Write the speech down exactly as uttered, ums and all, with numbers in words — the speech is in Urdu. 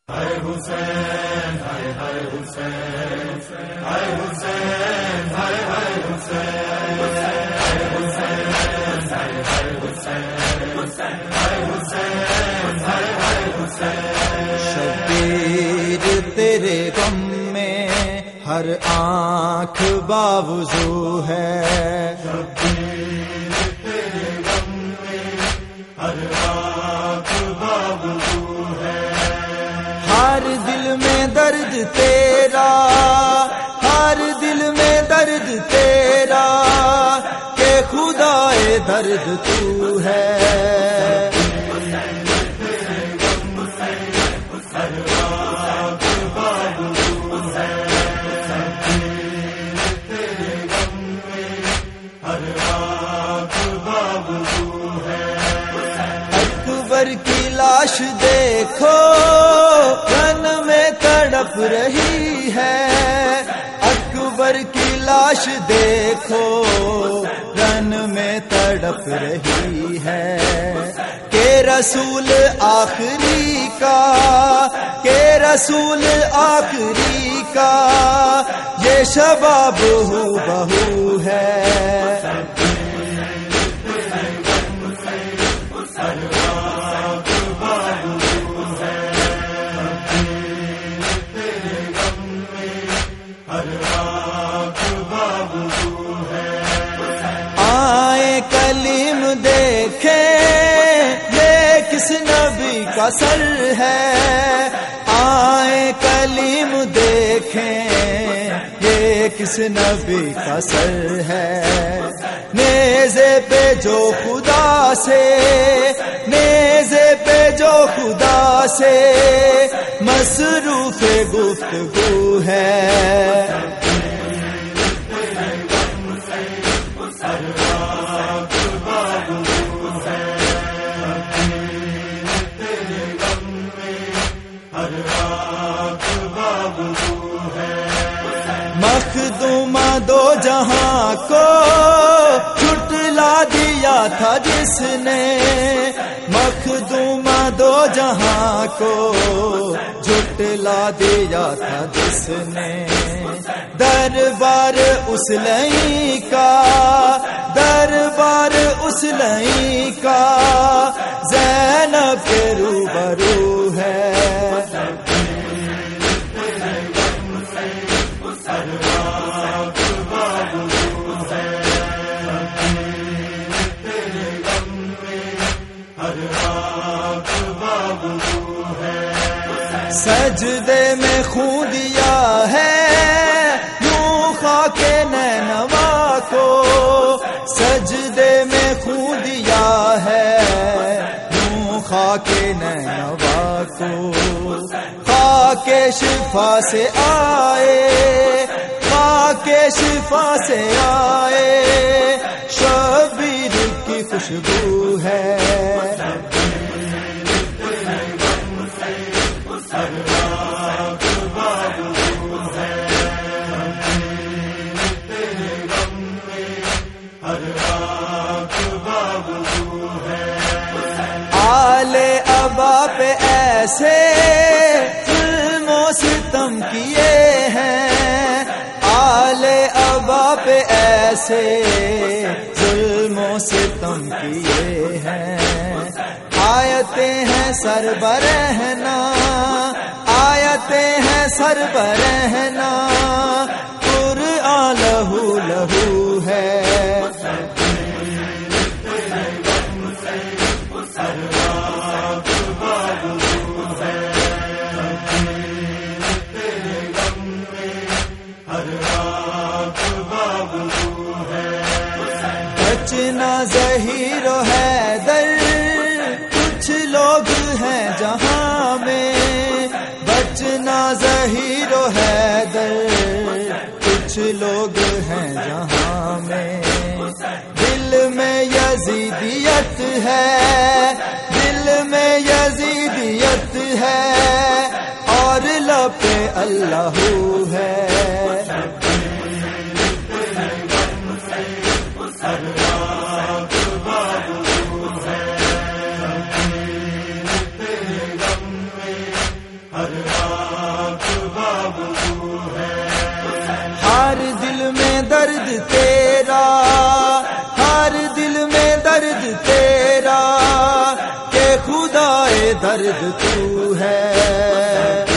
ہائے حسین ہائے ہائے حسین ہائے حسین ہائے ہائے حسین ہائے حسین ہائے ہائے حسین ہائے حسین ہائے ہائے حسین شبیر تیرے غم میں ہر آنکھ باوضو ہے، شبیر تیرے غم میں ہر آنکھ باوضو ہے، ہر دل میں درد تیرا، ہر دل میں درد تیرا کہ خدائے درد تو ہے۔ اکبر کی لاش دیکھو رن میں تڑپ رہی ہے، اکبر کی لاش دیکھو رن میں تڑپ رہی ہے، کہ رسول آخری کا، کہ رسول آخری کا یہ شباب ہو بہو ہے۔ آئے کلیم دیکھیں یہ کس نبی کا سر ہے، آئے کلیم دیکھیں یہ کس نبی کا سر ہے، نیزے پہ جو خدا سے، نیزے پہ جو خدا سے مصروف گفتگو ہے۔ مخدومہ دو جہاں کو جھٹلا دیا تھا جس نے، مخدومہ دو جہاں کو جھٹلا دیا تھا جس نے، دربار اس لئی کا، دربار اس لئی کا زینب کے روبرو ہے۔ سجدے میں خون دیا ہے یوں خاک نینوا کو، سجدے میں خون دیا ہے یوں خاک نینوا کو، خاک شفا سے آئے، خاک شفا سے آئے شبیر کی خوشبو ہے۔ آلے ابا پہ ایسے ظلم و ستم کیے ہیں، آلے ابا پہ ایسے ظلم و ستم کیے ہیں، آیتیں ہیں سر برہنا، آیتیں ہیں سر برہنا، قرآن لہو لہو ہے۔ بچنا ظہیر و حیدر کچھ لوگ ہیں جہاں میں، بچنا ظہیر و حیدر کچھ لوگ ہیں جہاں میں، دل میں یزیدیت ہے، دل میں یزیدیت ہے اور لب پہ اللہ ہے۔ ہر آنکھ باب تو ہے، ہر دل میں درد تیرا، ہر دل میں درد تیرا، کہ خدائے درد تو ہے۔